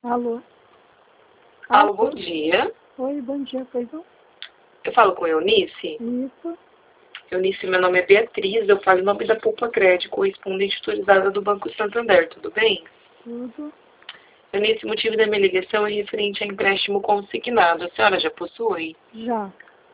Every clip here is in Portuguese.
Alô? Alô, bom dia. Oi, bom dia, pois não? Eu falo com Eunice? Isso. Eunice, meu nome é Beatriz, eu falo em nome da Poupa Crédito, correspondente autorizada do Banco Santander, tudo bem? Tudo. Eunice, o motivo da minha ligação é referente a empréstimo consignado. A senhora já possui? Já.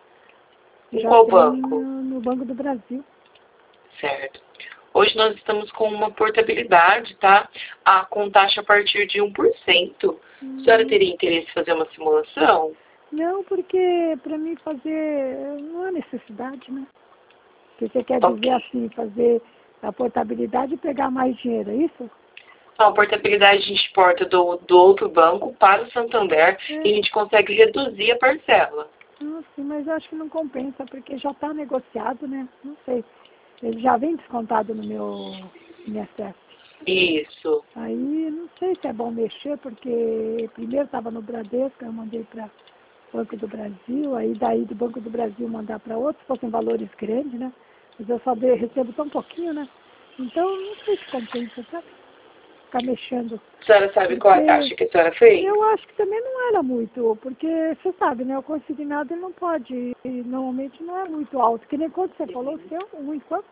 Em Já qual tenho banco? no Banco do Brasil. Certo. Hoje nós estamos com uma portabilidade, tá? Com taxa a partir de 1%. A senhora teria interesse em fazer uma simulação? Não, porque para mim fazer não há necessidade, né? Porque você quer dizer Ok. assim, fazer a portabilidade e pegar mais dinheiro, é isso? Então, a portabilidade a gente porta do outro banco para o Santander e a gente consegue reduzir a parcela. Ah, sim, mas eu acho que não compensa, porque já está negociado, né? Não sei. Ele já vem descontado no meu INSS. Isso. Aí não sei se é bom mexer, porque primeiro estava no Bradesco, eu mandei para Banco do Brasil, aí daí do Banco do Brasil mandar para outros, se fossem valores grandes, né? Mas eu só recebo tão pouquinho, né? Então não sei se compensa, sabe? Ficar mexendo. A senhora sabe qual a Porque taxa que a senhora fez? eu acho que também não era muito, porque você sabe, né? O consignado não pode, normalmente não é muito alto. Que nem quando você falou, o seu, um enquanto?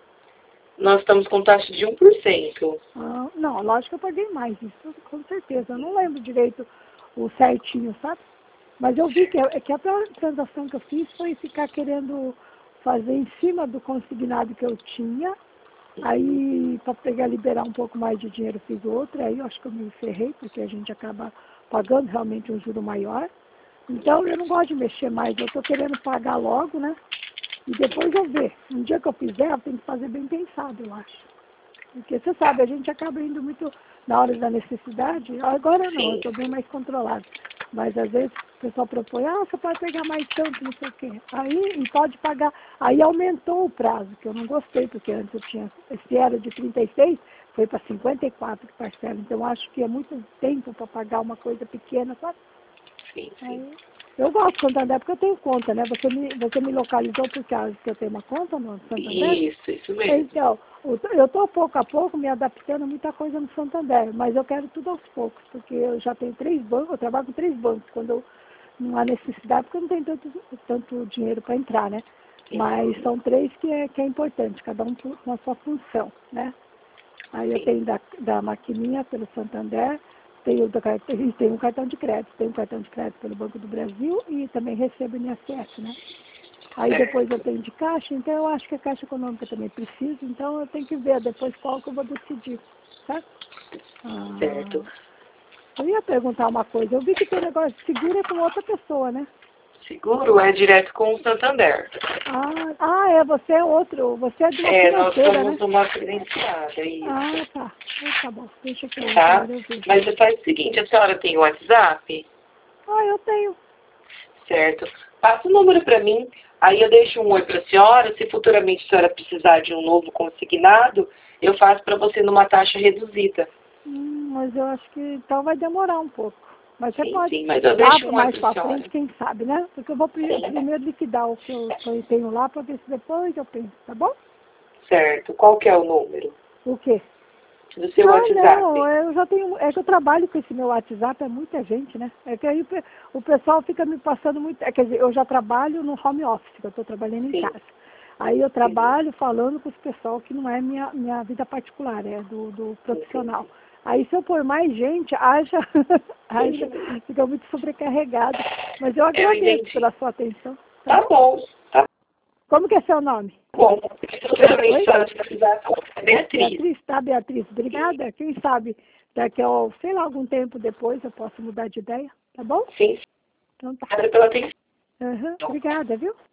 Nós estamos com taxa de 1%. Ah, não, lógico que eu paguei mais, isso com certeza. Eu não lembro direito o certinho, sabe? Mas eu vi que a transação que eu fiz foi ficar querendo fazer em cima do consignado que eu tinha. Aí, para pegar, liberar um pouco mais de dinheiro, fiz outra. Aí eu acho que eu me ferrei, porque a gente acaba pagando realmente um juro maior. Então, eu não gosto de mexer mais. Eu estou querendo pagar logo, né? E depois eu ver. Um dia que eu fizer, eu tenho que fazer bem pensado, eu acho. Porque você sabe, a gente acaba indo muito na hora da necessidade. Agora não, eu Sim. estou bem mais controlado. Mas às vezes o pessoal propõe, você pode pegar mais tanto, não sei o quê. Aí, e pode pagar. Aí aumentou o prazo, que eu não gostei, porque antes eu tinha, se era de 36, foi para 54 que parcela. Então eu acho que é muito tempo para pagar uma coisa pequena, sabe? Sim, sim. Aí, eu gosto do Santander porque eu tenho conta, né? Você me localizou por causa que eu tenho uma conta no Santander? Isso mesmo. Então, eu estou pouco a pouco me adaptando a muita coisa no Santander, mas eu quero tudo aos poucos, porque eu já tenho 3 bancos, eu trabalho com 3 bancos, quando não há necessidade, porque eu não tenho tanto dinheiro para entrar, né? Mas são 3 que é importante, cada um com a sua função, né? Aí eu Sim. tenho da maquininha pelo Santander, tenho um cartão de crédito, tenho um cartão de crédito pelo Banco do Brasil e também recebo INSS, né? Aí depois eu Certo. tenho de caixa, então eu acho que a caixa econômica também precisa, então eu tenho que ver depois qual que eu vou decidir, certo? Ah, Certo. eu ia perguntar uma coisa, eu vi que tem negócio de seguro é com outra pessoa, né? Seguro é direto com o Santander. É, você é outro, você é de uma Nós financeira, né? somos uma credenciada, Ah, isso. tá. Então tá bom, deixa que outra Tá? hora eu vejo. Mas você faz o seguinte, a senhora tem o WhatsApp? Ah, eu tenho. Certo. Passa o número para mim, aí eu deixo um oi para a senhora. Se futuramente a senhora precisar de um novo consignado, eu faço para você numa taxa reduzida. Mas eu acho que então vai demorar um pouco. Mas você pode Sim, mas eu lá deixo um oi mais para a para senhora. frente, quem sabe, né? Porque eu vou primeiro liquidar o que eu tenho lá para ver se depois eu penso, tá bom? Certo. Qual que é o número O quê? do seu Ah, não, WhatsApp? eu já tenho, é que eu trabalho com esse meu WhatsApp, é muita gente, né? É que aí o pessoal fica me passando muito, quer dizer, eu já trabalho no home office, que eu estou trabalhando em Sim. casa. Aí eu trabalho falando com os pessoal que não é minha vida particular, é do profissional. Entendi. Aí se eu pôr mais gente, haja, fica muito sobrecarregado. Mas eu Eu agradeço entendi. pela sua atenção, tá Tá bom? bom. Tá Como que é seu nome? bom. Futuramente a Oi? senhora precisar. Beatriz. Beatriz, tá, Beatriz? Obrigada. Quem sabe daqui a, sei lá, algum tempo depois eu posso mudar de ideia, tá bom? Sim. Então tá. Obrigada pela atenção. Obrigada, viu?